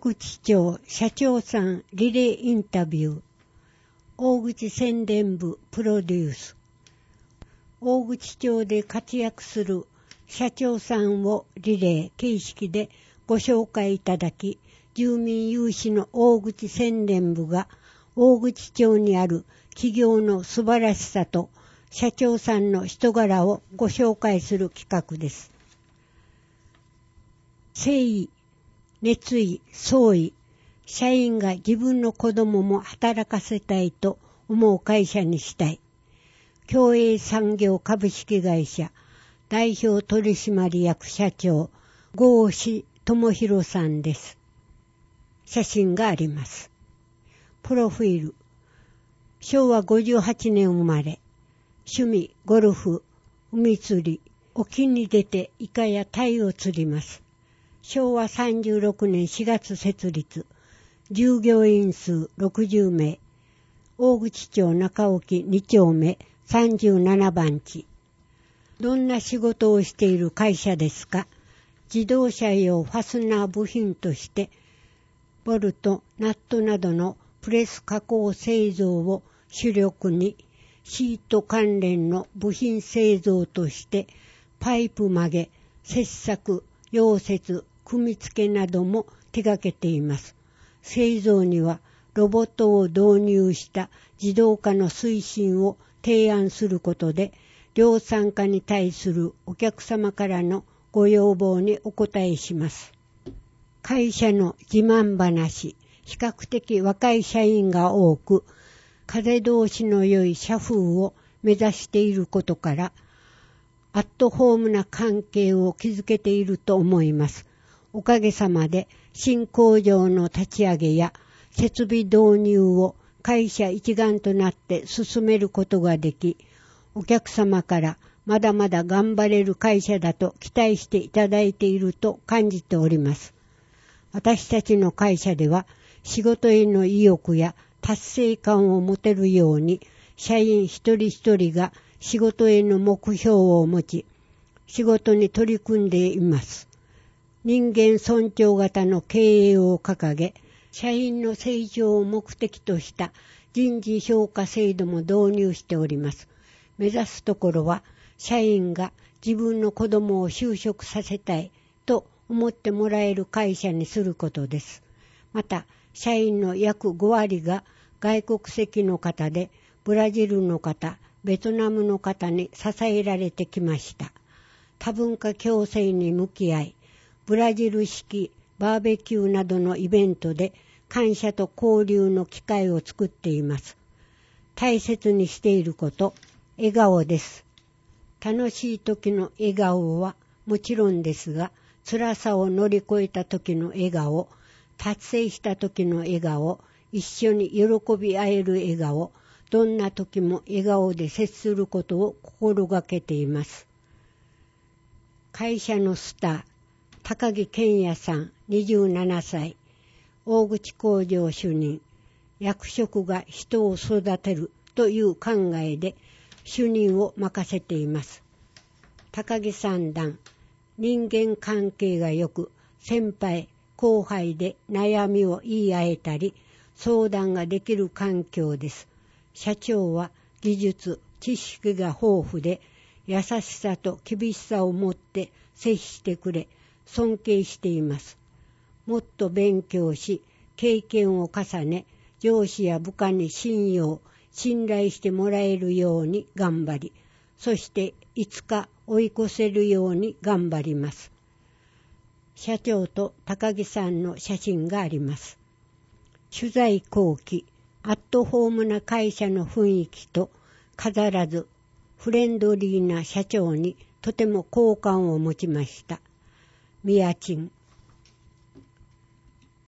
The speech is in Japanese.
口町社長さんリレーインタビュー。大口宣伝部プロデュース。大口町で活躍する社長さんをリレー形式でご紹介いただき、住民有志の大口宣伝部が大口町にある企業の素晴らしさと社長さんの人柄をご紹介する企画です。誠意、熱意、創意、社員が自分の子供も働かせたいと思う会社にしたい。共栄産業株式会社代表取締役社長郷志智弘さんです。写真があります。プロフィール。昭和58年生まれ。趣味、ゴルフ、海釣り。沖に出てイカやタイを釣ります。昭和36年4月設立。従業員数60名。大口町中沖2丁目37番地。どんな仕事をしている会社ですか？自動車用ファスナー部品として、ボルト、ナットなどのプレス加工製造を主力に、シート関連の部品製造として、パイプ曲げ、切削、溶接、組み付けなども手掛けています。製造にはロボットを導入した自動化の推進を提案することで、量産化に対するお客様からのご要望にお応えします。会社の自慢話、比較的若い社員が多く、風通しの良い社風を目指していることから、アットホームな関係を築けていると思います。おかげさまで新工場の立ち上げや設備導入を会社一丸となって進めることができ、お客様からまだまだ頑張れる会社だと期待していただいていると感じております。私たちの会社では仕事への意欲や達成感を持てるように、社員一人一人が仕事への目標を持ち、仕事に取り組んでいます。人間尊重型の経営を掲げ、社員の成長を目的とした人事評価制度も導入しております。目指すところは、社員が自分の子供を就職させたいと思ってもらえる会社にすることです。また、社員の約5割が外国籍の方で、ブラジルの方、ベトナムの方に支えられてきました。多文化共生に向き合い、ブラジル式バーベキューなどのイベントで感謝と交流の機会を作っています。大切にしていること、笑顔です。楽しい時の笑顔はもちろんですが、辛さを乗り越えた時の笑顔、達成した時の笑顔、一緒に喜び合える笑顔、どんな時も笑顔で接することを心がけています。会社のスター、高木健也さん、27歳、大口工場主任、役職が人を育てるという考えで主任を任せています。高木三段、人間関係が良く、先輩、後輩で悩みを言い合えたり、相談ができる環境です。社長は技術、知識が豊富で、優しさと厳しさを持って接してくれ、尊敬しています。もっと勉強し、経験を重ね、上司や部下に信頼してもらえるように頑張り、そしていつか追い越せるように頑張ります。社長と高木さんの写真があります。取材後期、アットホームな会社の雰囲気と飾らずフレンドリーな社長にとても好感を持ちました。宮賃、